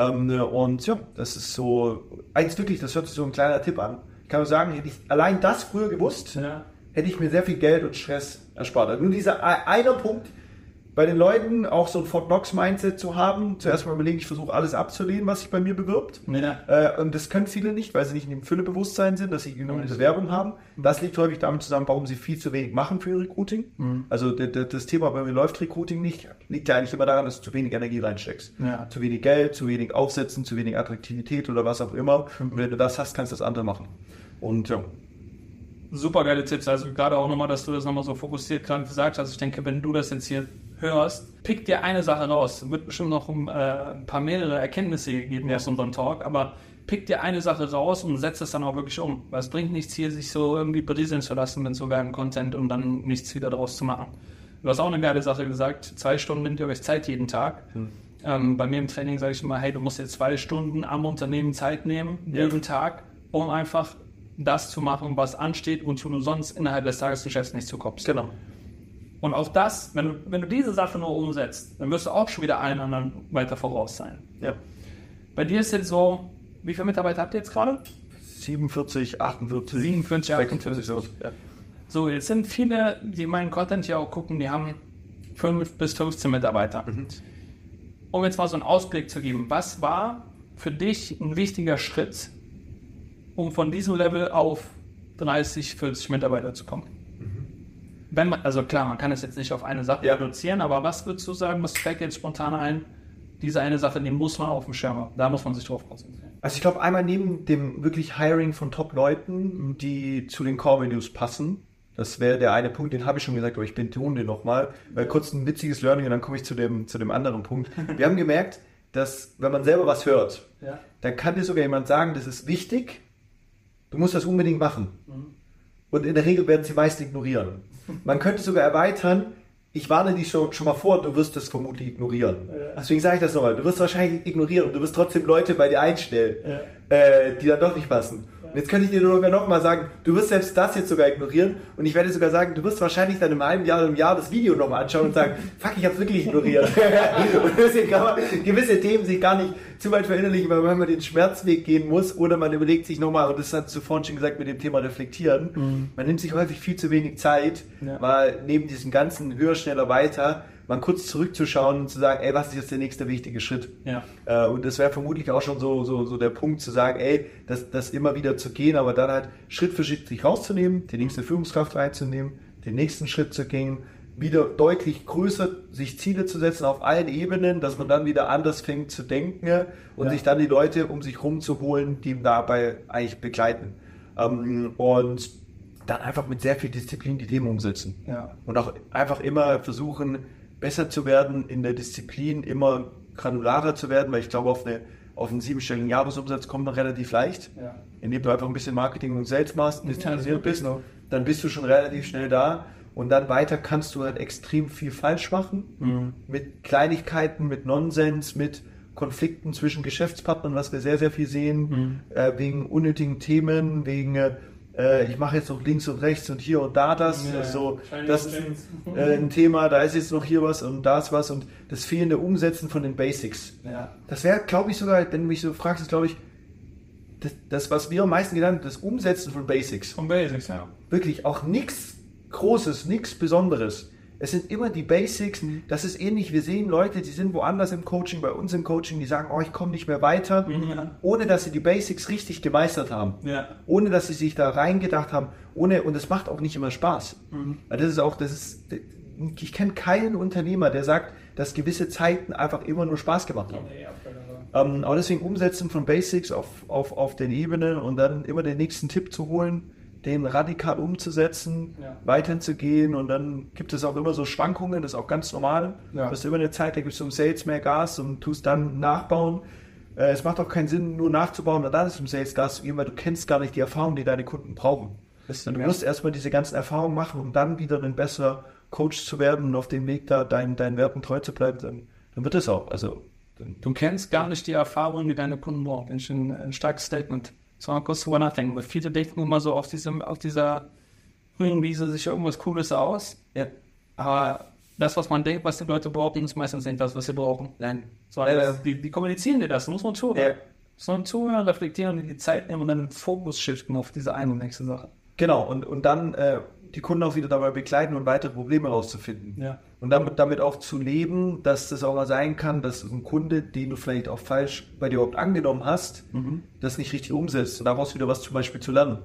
Und ja, das ist so, eigentlich wirklich, das hört sich so ein kleiner Tipp an. Ich kann nur sagen, hätte ich allein das früher gewusst, hätte ich mir sehr viel Geld und Stress erspart. Also nur dieser einer Punkt, bei den Leuten auch so ein Fort Knox Mindset zu haben, zuerst mal überlegen, ich versuche alles abzulehnen, was sich bei mir bewirbt. Ja. Und das können viele nicht, weil sie nicht in dem Füllebewusstsein sind, dass sie genau eine Bewerbung haben. Das liegt häufig damit zusammen, warum sie viel zu wenig machen für ihr Recruiting. Also das Thema, bei mir läuft Recruiting nicht, liegt ja eigentlich immer daran, dass du zu wenig Energie reinsteckst. Ja. Zu wenig Geld, zu wenig Aufsetzen, zu wenig Attraktivität oder was auch immer. Und wenn du das hast, kannst du das andere machen. Und ja. Super geile Tipps, also gerade auch nochmal, dass du das nochmal so fokussiert gerade gesagt hast. Ich denke, wenn du das jetzt hier hörst, pick dir eine Sache raus. Es wird bestimmt noch ein paar mehrere Erkenntnisse gegeben aus unserem Talk, aber pick dir eine Sache raus und setz es dann auch wirklich um. Weil es bringt nichts hier, sich so irgendwie berieseln zu lassen mit so geilem Content und dann nichts wieder daraus zu machen. Du hast auch eine geile Sache gesagt, 2 Stunden nimmt ihr euch Zeit jeden Tag. Bei mir im Training sage ich immer, hey, du musst jetzt 2 Stunden am Unternehmen Zeit nehmen, jeden Tag, um einfach das zu machen, was ansteht und du sonst innerhalb des Tagesgeschäfts nicht zukommst. Genau. Und auch das, wenn du diese Sache nur umsetzt, dann wirst du auch schon wieder allen anderen weiter voraus sein. Ja. Bei dir ist jetzt so, wie viele Mitarbeiter habt ihr jetzt gerade? 47, 48. 47, 48. So. Ja. So, jetzt sind viele, die meinen Content ja auch gucken, die haben 5 bis 15 Mitarbeiter. Um jetzt mal so einen Ausblick zu geben, was war für dich ein wichtiger Schritt, um von diesem Level auf 30, 40 Mitarbeiter zu kommen? Wenn man, also klar, man kann es jetzt nicht auf eine Sache reduzieren, aber was würdest du sagen, was fällt dir jetzt spontan ein? Diese eine Sache, die muss man auf dem Schirm haben. Da muss man sich drauf konzentrieren. Also ich glaube, einmal neben dem wirklich Hiring von Top-Leuten, die zu den Core-Values passen, das wäre der eine Punkt, den habe ich schon gesagt, aber ich betone den nochmal, weil kurz ein witziges Learning und dann komme ich zu dem anderen Punkt. Wir haben gemerkt, dass wenn man selber was hört, dann kann dir sogar jemand sagen, das ist wichtig, du musst das unbedingt machen. Und in der Regel werden sie meist ignorieren. Man könnte sogar erweitern, ich warne dich schon mal vor, du wirst das vermutlich ignorieren. Deswegen sage ich das nochmal, du wirst wahrscheinlich ignorieren, du wirst trotzdem Leute bei dir einstellen, die dann doch nicht passen. Und jetzt könnte ich dir sogar noch mal sagen, du wirst selbst das jetzt sogar ignorieren und ich werde sogar sagen, du wirst wahrscheinlich dann im halben Jahr oder im Jahr das Video nochmal anschauen und sagen, fuck, ich habe es wirklich ignoriert. Und deswegen kann man gewisse Themen sich gar nicht zu weit verinnerlichen, weil man den Schmerzweg gehen muss oder man überlegt sich nochmal, und das hast du vorhin schon gesagt mit dem Thema Reflektieren, man nimmt sich häufig viel zu wenig Zeit, mal neben diesem ganzen höher, schneller, weiter, mal kurz zurückzuschauen und zu sagen, ey, was ist jetzt der nächste wichtige Schritt? Und das wäre vermutlich auch schon so der Punkt zu sagen, ey, das immer wieder zu gehen, aber dann halt Schritt für Schritt sich rauszunehmen, die nächste Führungskraft reinzunehmen, den nächsten Schritt zu gehen, wieder deutlich größer sich Ziele zu setzen auf allen Ebenen, dass man dann wieder anders fängt zu denken und sich dann die Leute um sich rumzuholen, die ihn dabei eigentlich begleiten. Und dann einfach mit sehr viel Disziplin die Themen umsetzen. Ja. Und auch einfach immer versuchen, besser zu werden in der Disziplin, immer granularer zu werden, weil ich glaube, auf einen 7-stelligen Jahresumsatz kommt man relativ leicht. Ja. Indem du einfach ein bisschen Marketing und Sales machst, diszipliniert bist, dann bist du schon relativ schnell da. Und dann weiter kannst du halt extrem viel falsch machen. Mit Kleinigkeiten, mit Nonsens, mit Konflikten zwischen Geschäftspartnern, was wir sehr, sehr viel sehen, wegen unnötigen Themen, wegen ich mache jetzt noch links und rechts und hier und da das. Ja, also, das ist ein Thema, da ist jetzt noch hier was und da ist was und das fehlende Umsetzen von den Basics. Ja. Das wäre, glaube ich, sogar, wenn du mich so fragst, ist, glaube ich, das, was wir am meisten gelernt haben, das Umsetzen von Basics. Von Basics, ja. Wirklich auch nichts Großes, nichts Besonderes. Es sind immer die Basics. Das ist ähnlich. Wir sehen Leute, die sind woanders im Coaching, bei uns im Coaching, die sagen, oh, ich komme nicht mehr weiter, ohne dass sie die Basics richtig gemeistert haben. Ja. Ohne dass sie sich da reingedacht haben. Und es macht auch nicht immer Spaß. Ich kenne keinen Unternehmer, der sagt, dass gewisse Zeiten einfach immer nur Spaß gemacht haben. Aber deswegen Umsetzen von Basics auf den Ebenen und dann immer den nächsten Tipp zu holen, den radikal umzusetzen, weiterhin zu gehen und dann gibt es auch immer so Schwankungen, das ist auch ganz normal. Ja. Dass du über eine Zeit, da gibst du im Sales mehr Gas und tust dann nachbauen. Es macht auch keinen Sinn, nur nachzubauen und dann ist im Sales Gas zu geben, weil du kennst gar nicht die Erfahrungen, die deine Kunden brauchen. Du musst erstmal diese ganzen Erfahrungen machen, um dann wieder ein besserer Coach zu werden und auf dem Weg da deinen Werten treu zu bleiben, dann wird es auch. Also, du kennst gar nicht die Erfahrungen, die deine Kunden brauchen. Das ist ein starkes Statement. So mal kurz drüber nachdenken, weil viele denken immer so auf dieser grünen Wiese sich irgendwas Cooles aus. Ja. Aber das, was man denkt, was die Leute brauchen, ist meistens nicht das, was sie brauchen. Nein. So, die kommunizieren dir das, muss man tun. Ja. Sondern zuhören, reflektieren, die Zeit nehmen und dann den Fokus shiften auf diese eine und nächste Sache. Genau, und dann die Kunden auch wieder dabei begleiten und weitere Probleme rauszufinden. Ja. Und damit auch zu leben, dass das auch mal sein kann, dass ein Kunde, den du vielleicht auch falsch bei dir überhaupt angenommen hast, das nicht richtig umsetzt und daraus wieder was zum Beispiel zu lernen.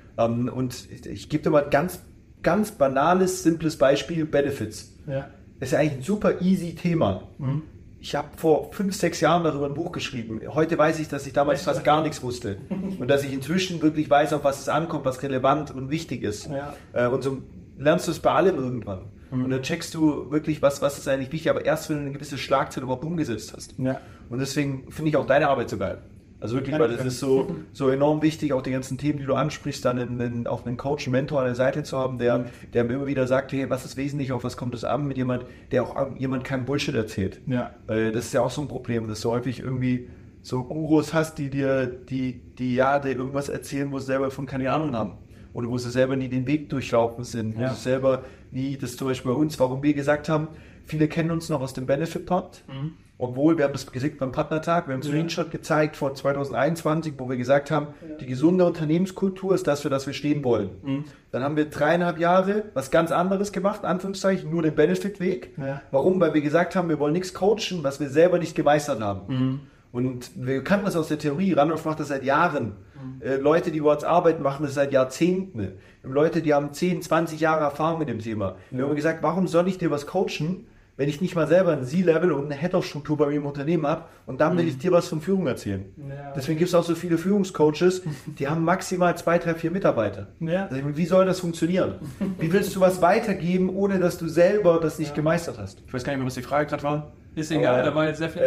Und ich gebe dir mal ein ganz, ganz banales, simples Beispiel, Benefits. Ja. Das ist ja eigentlich ein super easy Thema. Ich habe vor 5-6 Jahren darüber ein Buch geschrieben. Heute weiß ich, dass ich damals fast gar nichts wusste. Und dass ich inzwischen wirklich weiß, auf was es ankommt, was relevant und wichtig ist. Ja. Und so lernst du es bei allem irgendwann. Und dann checkst du wirklich, was ist eigentlich wichtig, aber erst, wenn du eine gewisse Schlagzeile überhaupt umgesetzt hast. Ja. Und deswegen finde ich auch deine Arbeit so geil. Also wirklich, weil das ist so enorm wichtig, auch die ganzen Themen, die du ansprichst, dann auch einen Coach, einen Mentor an der Seite zu haben, der mir immer wieder sagt, hey, was ist wesentlich, auf was kommt es an, mit jemand, der auch jemand keinen Bullshit erzählt. Ja. Weil das ist ja auch so ein Problem, dass du häufig irgendwie so Gurus hast, die dir irgendwas erzählen, wo sie selber von keine Ahnung haben. Oder wo sie selber nie den Weg durchlaufen sind. Wo sie selber nie, das zum Beispiel bei uns, warum wir gesagt haben, viele kennen uns noch aus dem Benefit-Pod. Obwohl, wir haben das gesehen beim Partnertag, wir haben einen Screenshot gezeigt von 2021, wo wir gesagt haben, die gesunde Unternehmenskultur ist das, für das wir stehen wollen. Dann haben wir 3,5 Jahre was ganz anderes gemacht, Anführungszeichen, nur den Benefit-Weg. Ja. Warum? Weil wir gesagt haben, wir wollen nichts coachen, was wir selber nicht gemeistert haben. Und wir kannten das aus der Theorie, Randolph macht das seit Jahren. Leute, die bei uns arbeiten, machen das seit Jahrzehnten. Leute, die haben 10, 20 Jahre Erfahrung mit dem Thema. Wir haben gesagt, warum soll ich dir was coachen, wenn ich nicht mal selber ein C-Level und eine Head-of-Struktur bei mir im Unternehmen habe und dann will ich dir was von Führung erzählen. Ja. Deswegen gibt es auch so viele Führungscoaches, die haben maximal 2, 3, 4 Mitarbeiter. Ja. Also, wie soll das funktionieren? Wie willst du was weitergeben, ohne dass du selber das nicht gemeistert hast? Ich weiß gar nicht mehr, was die Frage gerade war. Ist egal, da war jetzt sehr viel.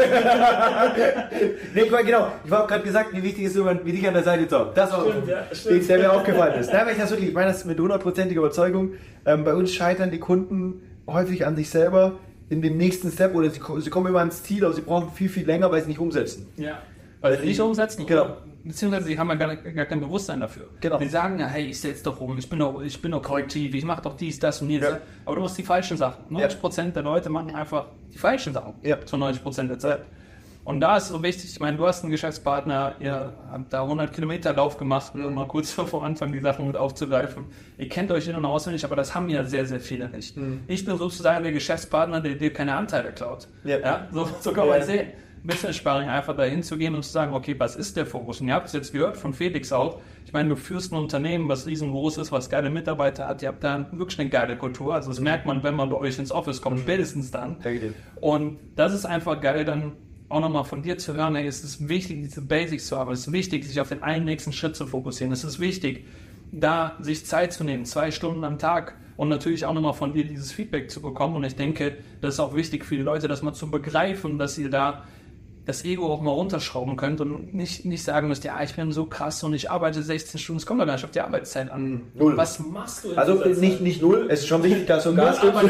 Nee, genau. Ich habe gerade gesagt, wie wichtig ist jemand wie dich an der Seite zu haben. Das war der mir aufgefallen ist. Da ich meine das mit 100%iger Überzeugung. Bei uns scheitern die Kunden häufig an sich selber in dem nächsten Step oder sie kommen immer ans Ziel, aber sie brauchen viel, viel länger, weil sie nicht umsetzen. Ja. Weil sie nicht umsetzen, genau. Beziehungsweise sie haben ja gar kein Bewusstsein dafür. Genau. Die sagen ja, hey, ich setze doch um, ich bin doch korrektiv, ich mache doch dies, das und jenes. Ja. Aber du machst die falschen Sachen. 90% der Leute machen einfach die falschen Sachen. Ja. Zu 90% der Zeit. Und da ist so wichtig, ich meine, du hast einen Geschäftspartner, ihr habt da 100 Kilometer Lauf gemacht, um mal kurz vor Anfang die Sachen mit aufzugreifen. Ihr kennt euch in- und auswendig, aber das haben ja sehr, sehr viele nicht. Ich bin sozusagen der Geschäftspartner, der dir keine Anteile klaut. Ja. Ja? So kann man sehen. Business Sparring einfach dahin zu gehen und zu sagen, okay, was ist der Fokus? Und ihr habt es jetzt gehört von Felix auch. Ich meine, du führst ein Unternehmen, was riesengroß ist, was geile Mitarbeiter hat. Ihr habt da wirklich eine geile Kultur. Also das merkt man, wenn man bei euch ins Office kommt, spätestens dann. Und das ist einfach geil, dann auch nochmal von dir zu hören, ey, es ist wichtig, diese Basics zu haben. Es ist wichtig, sich auf den einen nächsten Schritt zu fokussieren. Es ist wichtig, da sich Zeit zu nehmen, 2 Stunden am Tag und natürlich auch nochmal von dir dieses Feedback zu bekommen. Und ich denke, das ist auch wichtig für die Leute, das mal zu begreifen, dass ihr da das Ego auch mal runterschrauben könnt und nicht sagen müsst, ja, ich bin so krass und ich arbeite 16 Stunden, es kommt doch gar nicht auf die Arbeitszeit an. Null. Was machst du? Also nicht null, es ist schon wichtig, dass du Gas gibst.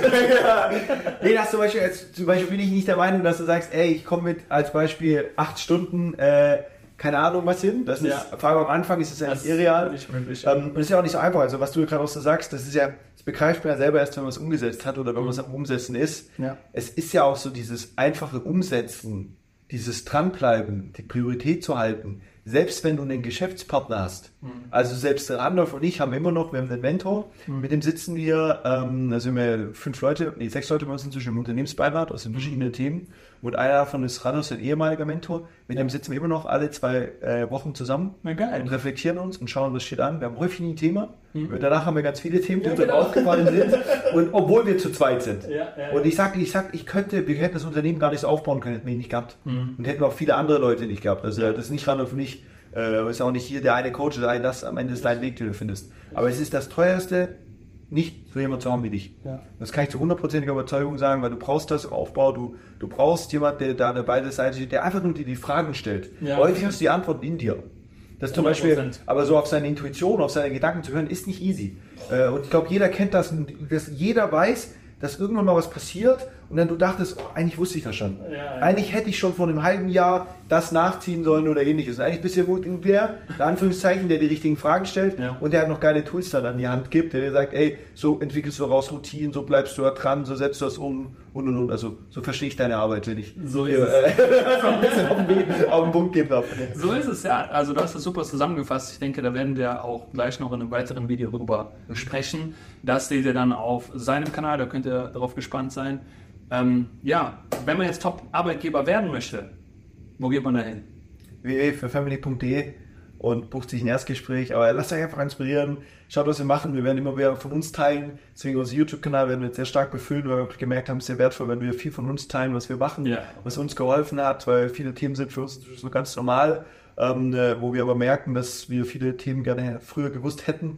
Nee, das zum Beispiel bin ich nicht der Meinung, dass du sagst, ey, ich komme mit als Beispiel 8 Stunden, keine Ahnung was hin. Das ist, vor allem am Anfang ist es ja nicht irreal. Nicht möglich. Und das ist ja auch nicht so einfach. Also was du gerade auch so sagst, das begreift man ja selber erst, wenn man es umgesetzt hat oder wenn man es am Umsetzen ist. Ja. Es ist ja auch so dieses einfache Umsetzen, dieses Dranbleiben, die Priorität zu halten, selbst wenn du einen Geschäftspartner hast. Also selbst Randolph und ich haben immer noch, wir haben einen Mentor, mit dem sitzen wir, da sind wir 6 Leute bei uns inzwischen im Unternehmensbeirat aus den verschiedenen Themen. Und einer davon ist Randolph, ein ehemaliger Mentor. Mit dem sitzen wir immer noch alle 2 Wochen zusammen und reflektieren uns und schauen, was steht an. Wir haben häufig ein Thema. Danach haben wir ganz viele Themen, die uns aufgefallen sind. Und obwohl wir zu zweit sind. Und ich sag, wir hätten das Unternehmen gar nicht so aufbauen können, hätten wir ihn nicht gehabt. Und hätten auch viele andere Leute nicht gehabt. Also das ist nicht Randolph und ich. Ist auch nicht hier der eine Coach, das am Ende ist dein Weg, den du findest. Aber es ist das Teuerste, nicht so jemanden zu haben wie dich. Ja. Das kann ich zu 100%iger Überzeugung sagen, weil du brauchst das im Aufbau, du brauchst jemanden, der da an beide Seiten steht, der einfach nur dir die Fragen stellt. Ja. Häufig hast du die Antworten in dir. Das zum 100%. Beispiel, aber so auf seine Intuition, auf seine Gedanken zu hören, ist nicht easy. Und ich glaube, jeder kennt das, jeder weiß, dass irgendwann mal was passiert und dann du dachtest, oh, eigentlich wusste ich das schon. Eigentlich hätte ich schon vor einem halben Jahr das nachziehen sollen oder ähnliches. Und eigentlich bist du irgendwer, in Anführungszeichen, der die richtigen Fragen stellt und der hat noch geile Tools dann an die Hand gibt, der dir sagt, ey, so entwickelst du raus Routinen, so bleibst du da dran, so setzt du das um und. Also so verstehe ich deine Arbeit, wenn ich so ist es. ein bisschen auf den Punkt geben darf. So ist es, ja. Also du hast es super zusammengefasst. Ich denke, da werden wir auch gleich noch in einem weiteren Video drüber sprechen. Das seht ihr dann auf seinem Kanal, da könnt ihr darauf gespannt sein. Wenn man jetzt Top-Arbeitgeber werden möchte, wo geht man da hin? www.family.de und bucht sich ein Erstgespräch. Aber lasst euch einfach inspirieren. Schaut, was wir machen. Wir werden immer mehr von uns teilen. Deswegen unser YouTube-Kanal werden wir jetzt sehr stark befüllen, weil wir gemerkt haben, es ist sehr wertvoll, wenn wir viel von uns teilen, was wir machen, was uns geholfen hat, weil viele Themen sind für uns so ganz normal. Wo wir aber merken, dass wir viele Themen gerne früher gewusst hätten.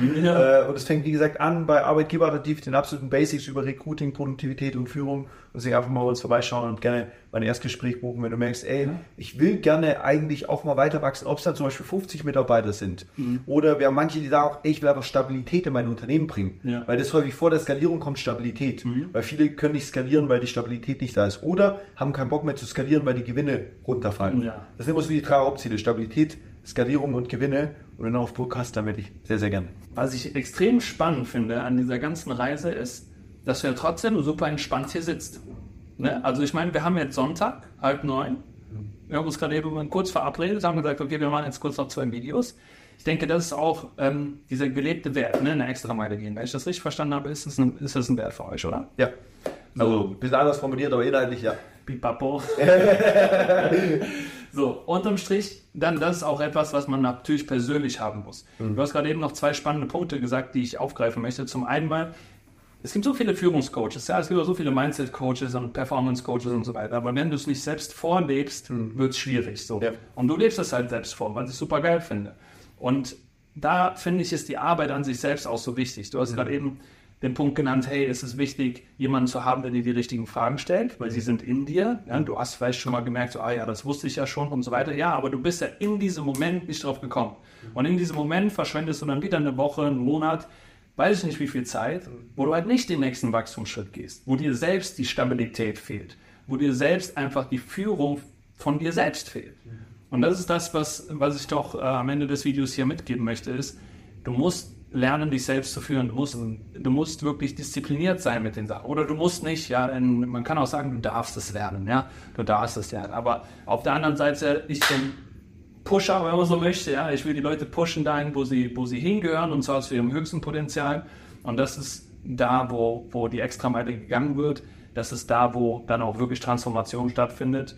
Und es fängt, wie gesagt, an bei Arbeitgeberattraktiv, den absoluten Basics über Recruiting, Produktivität und Führung. Und deswegen einfach mal bei uns vorbeischauen und gerne mal ein Erstgespräch buchen, wenn du merkst, ey, ich will gerne eigentlich auch mal weiter wachsen, ob es dann zum Beispiel 50 Mitarbeiter sind. Oder wir haben manche, die sagen auch, ey, ich will einfach Stabilität in mein Unternehmen bringen. Weil das häufig vor der Skalierung kommt Stabilität. Weil viele können nicht skalieren, weil die Stabilität nicht da ist. Oder haben keinen Bock mehr zu skalieren, weil die Gewinne runterfallen. Das sind immer so die 3 Hauptziele. Stabilität, Skalierung und Gewinne. Und wenn du auf Bock hast, dann werde ich sehr, sehr gerne. Was ich extrem spannend finde an dieser ganzen Reise ist, dass du ja trotzdem super entspannt hier sitzt. Ne? Also ich meine, wir haben jetzt Sonntag, 8:30. Wir haben uns gerade eben kurz verabredet, haben gesagt, okay, wir machen jetzt kurz noch 2 Videos. Ich denke, das ist auch dieser gelebte Wert, ne? Eine extra Meile gehen. Wenn ich das richtig verstanden habe, ist das ein Wert für euch, oder? Ja. Also ein bisschen anders formuliert, aber inhaltlich ja. Pipapo. So, unterm Strich, dann das ist auch etwas, was man natürlich persönlich haben muss. Du hast gerade eben noch 2 spannende Punkte gesagt, die ich aufgreifen möchte. Zum einen mal, es gibt so viele Führungscoaches, es gibt auch so viele Mindset-Coaches und Performance-Coaches und so weiter, aber wenn du es nicht selbst vorlebst, wird es schwierig. So. Ja. Und du lebst es halt selbst vor, was ich super geil finde. Und da finde ich, ist die Arbeit an sich selbst auch so wichtig. Du hast gerade eben den Punkt genannt, hey, es ist wichtig, jemanden zu haben, der dir die richtigen Fragen stellt, weil sie sind in dir. Ja, du hast vielleicht schon mal gemerkt, so, das wusste ich ja schon und so weiter. Ja, aber du bist ja in diesem Moment nicht drauf gekommen. Und in diesem Moment verschwendest du dann wieder eine Woche, einen Monat, weiß ich nicht wie viel Zeit, wo du halt nicht den nächsten Wachstumsschritt gehst, wo dir selbst die Stabilität fehlt, wo dir selbst einfach die Führung von dir selbst fehlt. Und das ist das, was ich doch am Ende des Videos hier mitgeben möchte, ist, du musst lernen, dich selbst zu führen. Du musst wirklich diszipliniert sein mit den Sachen. Oder du musst nicht, man kann auch sagen, du darfst es lernen, du darfst es lernen. Aber auf der anderen Seite, ich bin Pusher, wenn man so möchte, ich will die Leute pushen dahin, wo sie hingehören, und zwar zu ihrem höchsten Potenzial. Und das ist da, wo die Extrameile gegangen wird. Das ist da, wo dann auch wirklich Transformation stattfindet.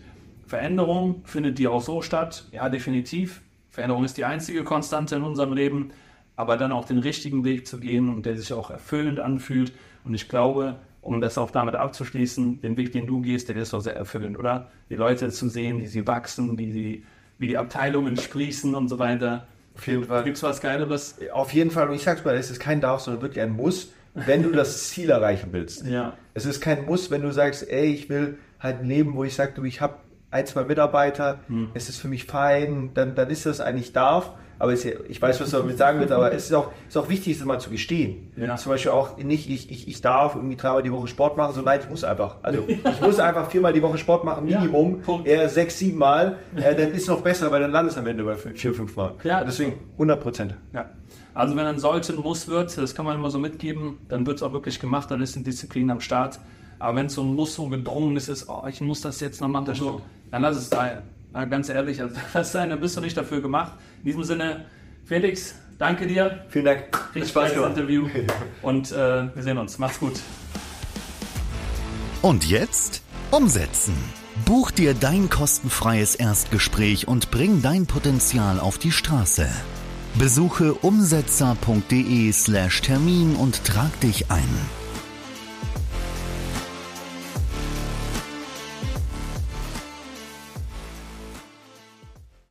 Veränderung, findet die auch so statt? Ja, definitiv. Veränderung ist die einzige Konstante in unserem Leben, aber dann auch den richtigen Weg zu gehen und der sich auch erfüllend anfühlt. Und ich glaube, um das auch damit abzuschließen, den Weg, den du gehst, der ist auch sehr erfüllend, oder? Die Leute zu sehen, wie sie wachsen, wie die Abteilungen sprießen und so weiter. Auf jeden Fall. Gibt's was Geileres? Auf jeden Fall. Und ich sag's mal, es ist kein Darf, sondern wirklich ein Muss, wenn du das Ziel erreichen willst. Ja. Es ist kein Muss, wenn du sagst, ey, ich will halt ein Leben, wo ich sage, du, ich habe 1, 2 Mitarbeiter, es ist für mich fein, dann ist das eigentlich Darf. Aber ich weiß, was du damit sagen willst, aber es ist auch wichtig, das mal zu gestehen. Ja. Zum Beispiel auch nicht, ich darf irgendwie 3-mal die Woche Sport machen, so nein, ich muss einfach. Also ich muss einfach 4-mal die Woche Sport machen, Minimum, eher 6, 7 Mal. Dann ist noch besser, weil dann landest du am Ende bei 4, 5 Mal. Ja. Deswegen 100%. Ja. Also wenn ein sollte ein Muss wird, das kann man immer so mitgeben, dann wird es auch wirklich gemacht, dann ist die Disziplin am Start. Aber wenn es so ein Muss, so gedrungenes ist, ich muss das jetzt noch machen, dann lass es sein. Ganz ehrlich, also lass es sein, dann bist du nicht dafür gemacht. In diesem Sinne, Felix, danke dir. Vielen Dank. Richtig Spaß gemacht. Interview. Und wir sehen uns. Macht's gut. Und jetzt umsetzen. Buch dir dein kostenfreies Erstgespräch und bring dein Potenzial auf die Straße. Besuche umsetzer.de/Termin und trag dich ein.